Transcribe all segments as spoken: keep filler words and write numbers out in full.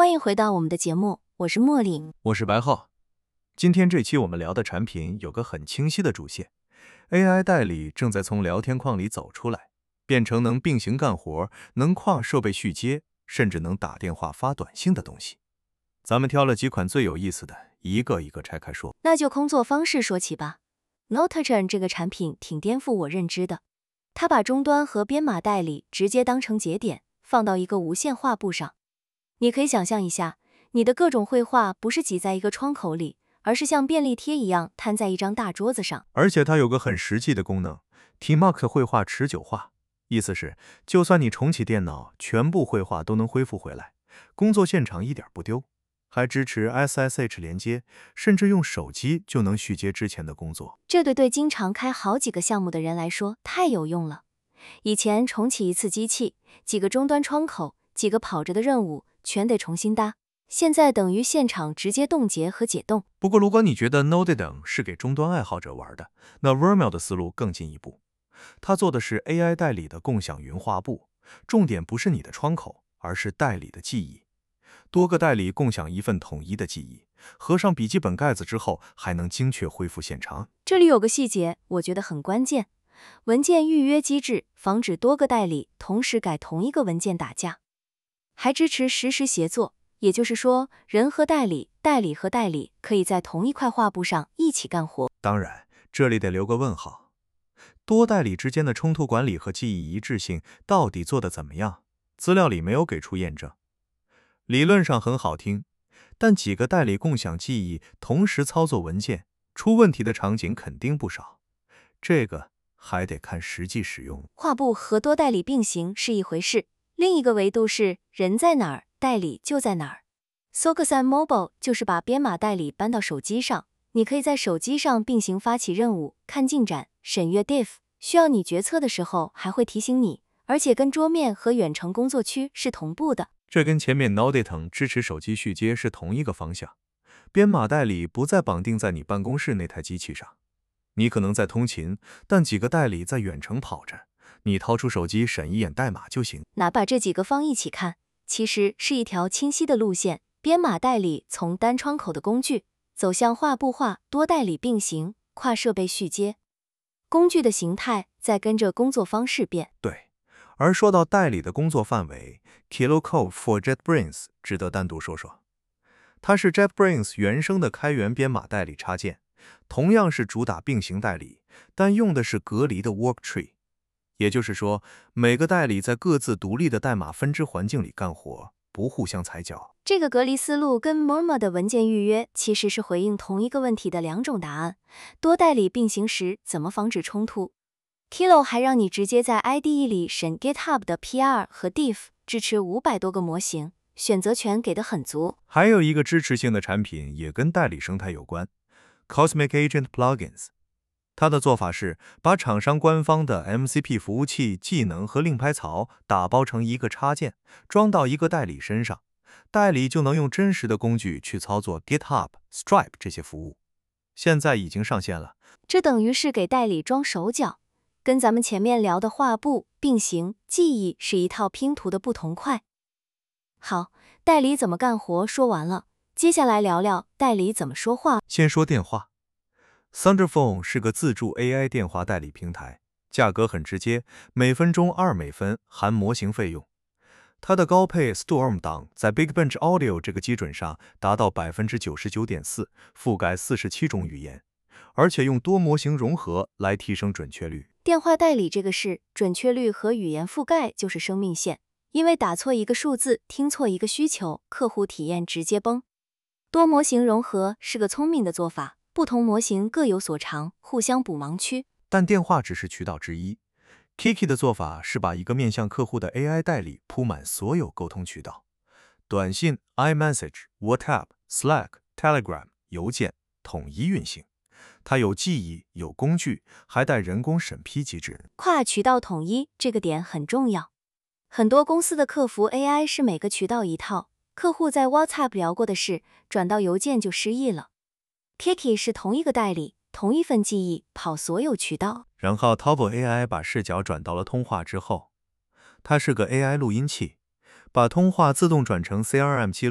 欢迎回到我们的节目，我是茉莉， 我是白浩。今天这期我们聊的产品有个很清晰的主线 ，A I 代理正在从聊天框里走出来，变成能并行干活、能跨设备续接，甚至能打电话发短信的东西。咱们挑了几款最有意思的，一个一个拆开说。 那就工作方式说起吧。Notion 这个产品挺颠覆我认知的，它把终端和编码代理直接当成节点，放到一个无线画布上。你可以想象一下，你的各种绘画不是挤在一个窗口里，而是像便利贴一样摊在一张大桌子上。 而且它有个很实际的功能 ，Tmux 绘画持久化，意思是就算你重启电脑，全部绘画都能恢复回来，工作现场一点不丢。还支持 S S H 连接，甚至用手机就能续接之前的工作。 这对对经常开好几个项目的人来说太有用了。以前重启一次机器，几个终端窗口，几个跑着的任务，全得重新搭。现在等于现场直接冻结和解冻。 不过如果你觉得 Notion 是给终端爱好者玩的，那 Vermeil 的思路更进一步。他做的是 A I 代理的共享云画布，重点不是你的窗口，而是代理的记忆。多个代理共享一份统一的记忆，合上笔记本盖子之后，还能精确恢复现场。 这里有个细节，我觉得很关键。文件预约机制防止多个代理同时改同一个文件打架，还支持实时协作，也就是说，人和代理、代理和代理可以在同一块画布上一起干活。 当然，这里得留个问号，多代理之间的冲突管理和记忆一致性到底做得怎么样？资料里没有给出验证。理论上很好听，但几个代理共享记忆，同时操作文件，出问题的场景肯定不少。这个还得看实际使用。 画布和多代理并行是一回事，另一个维度是人在哪儿，代理就在哪儿。Sogasan Mobile 就是把编码代理搬到手机上，你可以在手机上并行发起任务、看进展、审阅 diff， 需要你决策的时候还会提醒你，而且跟桌面和远程工作区是同步的。 这跟前面 Notion 支持手机续接是同一个方向，编码代理不再绑定在你办公室那台机器上，你可能在通勤，但几个代理在远程跑着，你掏出手机审一眼代码就行。 哪把这几个方一起看，其实是一条清晰的路线，编码代理从单窗口的工具走向画布化，多代理并行，跨设备续接，工具的形态在跟着工作方式变。 对。而说到代理的工作范围 ，KiloCode for JetBrains 值得单独说说。它是 JetBrains 原生的开源编码代理插件，同样是主打并行代理，但用的是隔离的 Worktree， 也就是说，每个代理在各自独立的代码分支环境里干活，不互相踩脚。 这个隔离思路跟 Murmur 的文件预约其实是回应同一个问题的两种答案。多代理并行时怎么防止冲突？Kilo 还让你直接在 I D E 里审 GitHub 的 P R 和 diff， 支持五百多个模型，选择权给的很足。 还有一个支持性的产品也跟代理生态有关 ，Cosmic Agent Plugins。它的做法是把厂商官方的 M C P 服务器技能和令牌槽打包成一个插件，装到一个代理身上，代理就能用真实的工具去操作 GitHub、Stripe 这些服务。现在已经上线了。 这等于是给代理装手脚。跟咱们前面聊的画布、并行、记忆是一套拼图的不同块。好，代理怎么干活说完了，接下来聊聊代理怎么说话。 先说电话 ，Thunderphone 是个自助 A I 电话代理平台，价格很直接，每分钟二美分，含模型费用。它的高配 Storm 档在 BigBench Audio 这个基准上达到 百分之九十九点四， 覆盖四十七种语言，而且用多模型融合来提升准确率。 电话代理这个事，准确率和语言覆盖就是生命线，因为打错一个数字，听错一个需求，客户体验直接崩。多模型融合是个聪明的做法，不同模型各有所长，互相补盲区。 但电话只是渠道之一。Kiki 的做法是把一个面向客户的 A I 代理铺满所有沟通渠道，短信、iMessage、WhatsApp、Slack、Telegram、邮件统一运行。它有记忆，有工具，还带人工审批机制。 跨渠道统一这个点很重要。很多公司的客服 A I 是每个渠道一套，客户在 WhatsApp 聊过的事，转到邮件就失忆了。Kiki 是同一个代理，同一份记忆跑所有渠道。 然后 Toggle A I 把视角转到了通话之后，它是个 A I 录音器，把通话自动转成 C R M 记录，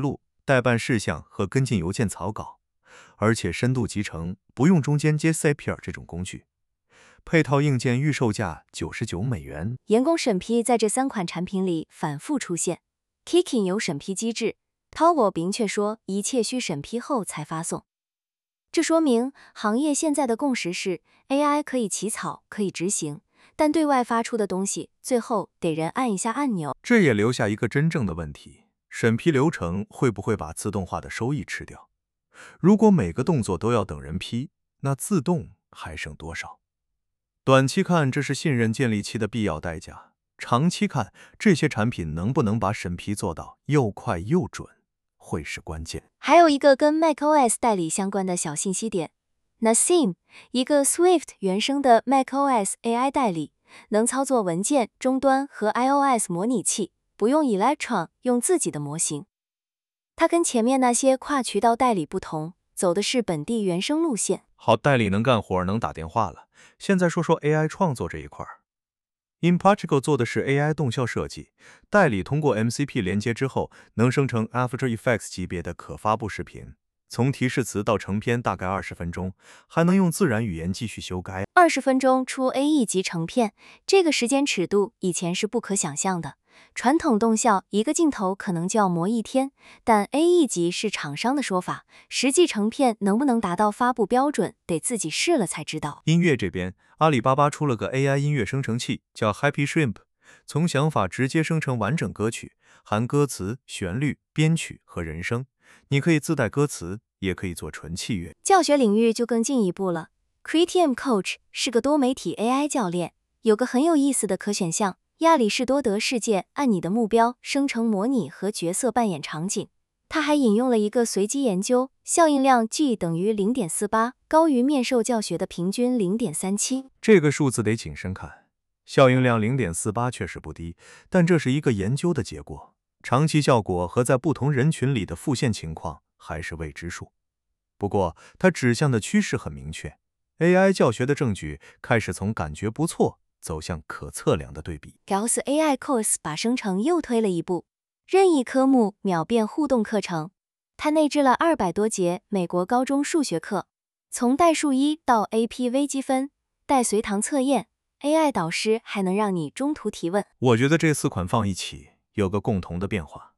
代办事项和跟进邮件草稿，而且深度集成，不用中间接 Zapier 这种工具。配套硬件预售价九十九美元。 员工审批在这三款产品里反复出现。Kicking 有审批机制 ，Towo 明确说一切需审批后才发送。这说明行业现在的共识是 A I 可以起草，可以执行，但对外发出的东西最后得人按一下按钮。 这也留下一个真正的问题：审批流程会不会把自动化的收益吃掉？如果每个动作都要等人批，那自动还剩多少？短期看，这是信任建立期的必要代价；长期看，这些产品能不能把审批做到又快又准，会是关键。 还有一个跟 macOS 代理相关的小信息点 ，Nassim， 一个 Swift 原生的 macOS A I 代理，能操作文件、终端和 iOS 模拟器，不用 Electron， 用自己的模型。它跟前面那些跨渠道代理不同，走的是本地原生路线。 好，代理能干活，能打电话了。现在说说 A I 创作这一块。InParticle 做的是 A I 动效设计，代理通过 M C P 连接之后，能生成 After Effects 级别的可发布视频，从提示词到成片大概二十分钟，还能用自然语言继续修改。 二十分钟出 A E 级成片，这个时间尺度以前是不可想象的。传统动效一个镜头可能就要磨一天，但 A E 级是厂商的说法，实际成片能不能达到发布标准，得自己试了才知道。 音乐这边，阿里巴巴出了个 A I 音乐生成器，叫 Happy Shrimp， 从想法直接生成完整歌曲，含歌词、旋律、编曲和人声。你可以自带歌词，也可以做纯器乐。 教学领域就更进一步了 ，Critium Coach 是个多媒体 A I 教练，有个很有意思的可选项。亚里士多德世界按你的目标生成模拟和角色扮演场景。他还引用了一个随机研究，效应量 G 等于 零点四八， 高于面授教学的平均 零点三七。 这个数字得谨慎看，效应量 零点四八 确实不低，但这是一个研究的结果，长期效果和在不同人群里的复现情况还是未知数。不过它指向的趋势很明确， A I 教学的证据开始从感觉不错走向可测量的对比。 Gauss A I Course 把生成又推了一步，任意科目秒变互动课程。它内置了二百多节美国高中数学课，从代数一到 A P 微积分，带随堂测验， A I 导师还能让你中途提问。 我觉得这四款放一起有个共同的变化，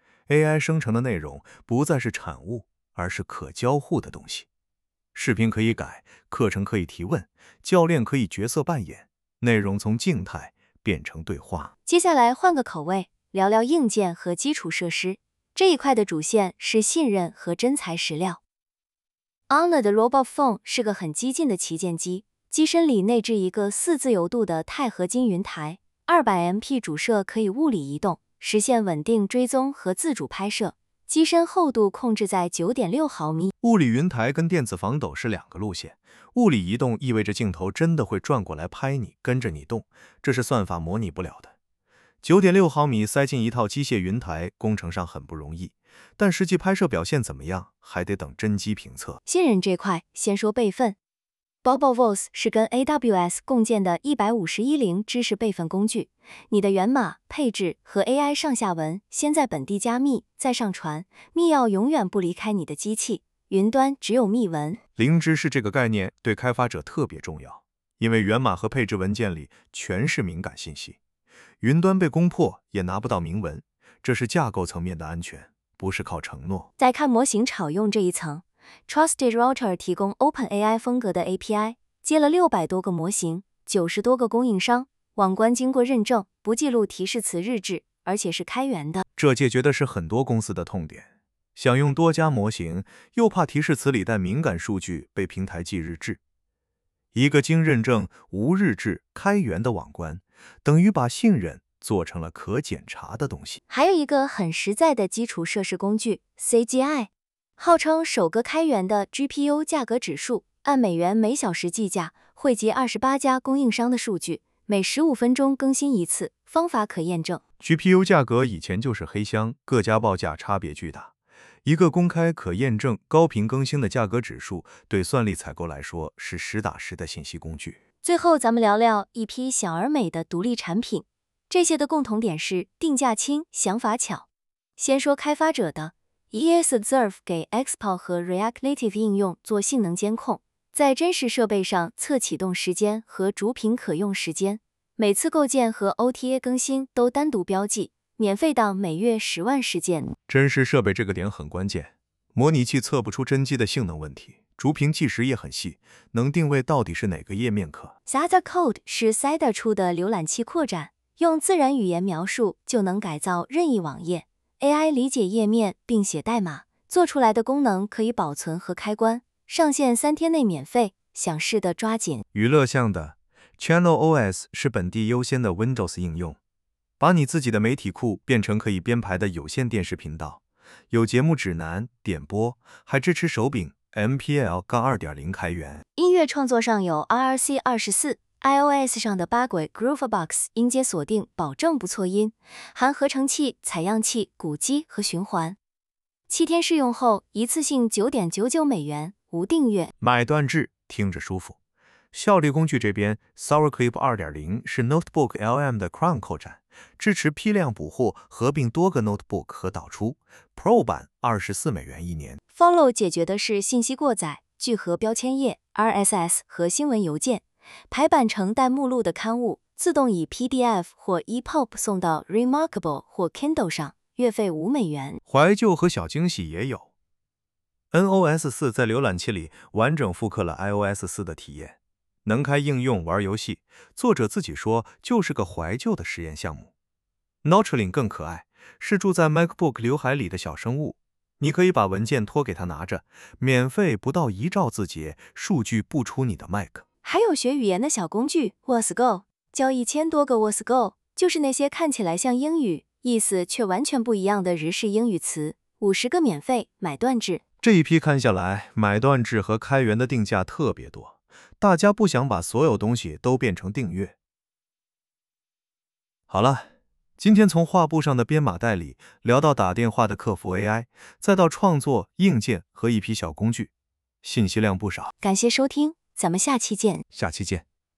A I 生成的内容不再是产物，而是可交互的东西。视频可以改，课程可以提问，教练可以角色扮演，内容从静态变成对话。 接下来换个口味，聊聊硬件和基础设施。这一块的主线是信任和真材实料。Honor 的 Robot Phone 是个很激进的旗舰机，机身里内置一个四自由度的钛合金云台， 二百 M P 主摄可以物理移动，实现稳定追踪和自主拍摄。机身厚度控制在 九点六毫米。 物理云台跟电子防抖是两个路线，物理移动意味着镜头真的会转过来拍你，跟着你动，这是算法模拟不了的。九点六毫米塞进一套机械云台，工程上很不容易，但实际拍摄表现怎么样，还得等真机评测。 信任这块，先说备份。BoboVoice 是跟 A W S 共建的一百五十一零知识备份工具，你的源码、配置和 A I 上下文先在本地加密，再上传，密钥永远不离开你的机器，云端只有密文。 零知识这个概念对开发者特别重要，因为源码和配置文件里全是敏感信息，云端被攻破也拿不到明文，这是架构层面的安全，不是靠承诺。 再看模型炒用这一层， Trusted Router 提供 OpenAI 风格的 A P I， 接了六百多个模型，九十多个供应商，网关经过认证，不记录提示词日志，而且是开源的。 这解决的是很多公司的痛点，想用多家模型，又怕提示词里带敏感数据被平台记日志。一个经认证、无日志、开源的网关，等于把信任做成了可检查的东西。 还有一个很实在的基础设施工具 C G I， 号称首个开源的 G P U 价格指数，按美元每小时计价，汇集二十八家供应商的数据，每十五分钟更新一次，方法可验证。 G P U 价格以前就是黑箱，各家报价差别巨大。一个公开可验证、高频更新的价格指数，对算力采购来说是实打实的信息工具。 最后咱们聊聊一批小而美的独立产品，这些的共同点是定价轻、想法巧。先说开发者的 E S Observe 给 X P O 和 React Native 应用做性能监控，在真实设备上测启动时间和主品可用时间，每次构建和 O T A 更新都单独标记，免费档每月十万事件。 真实设备这个点很关键，模拟器测不出真机的性能问题，主频计时也很细，能定位到底是哪个页面可。 Zada Code 是 C I D A 出的浏览器扩展，用自然语言描述就能改造任意网页 ，A I 理解页面并写代码，做出来的功能可以保存和开关，上线三天内免费，想试的抓紧。 娱乐向的 Channel O S 是本地优先的 Windows 应用，把你自己的媒体库变成可以编排的有线电视频道，有节目指南、点播，还支持手柄 M P L 二点零 开源。 音乐创作上有 R R C 二十四。iOS 上的八轨 Grooverbox 音阶锁定保证不错音，含合成器、采样器、鼓机和循环。七天试用后，一次性九点九九美元，无订阅。 买断制听着舒服。效率工具这边 SourClip 二点零 是 Notebook L M 的 Crown 扩展，支持批量补货，合并多个 Notebook 和导出。Pro 版二十四美元一年。 Follow 解决的是信息过载、聚合标签页、R S S 和新闻邮件。排版成带目录的刊物，自动以 P D F 或 E P U B 送到 Remarkable 或 Kindle 上，月费五美元。 怀旧和小惊喜也有。N O S 四在浏览器里完整复刻了 iOS 四的体验，能开应用玩游戏，作者自己说就是个怀旧的实验项目。Notchling 更可爱，是住在 MacBook 刘海里的小生物，你可以把文件托给他拿着，免费不到一兆字节，数据不出你的 Mac。 还有学语言的小工具 WasGo， 教一千多个 WasGo， 就是那些看起来像英语，意思却完全不一样的日式英语词，五十个免费，买断制。 这一批看下来，买断制和开源的定价特别多，大家不想把所有东西都变成订阅。好了，今天从画布上的编码代理聊到打电话的客服 A I， 再到创作硬件和一批小工具，信息量不少。 感谢收听，咱们下期见。 下期见。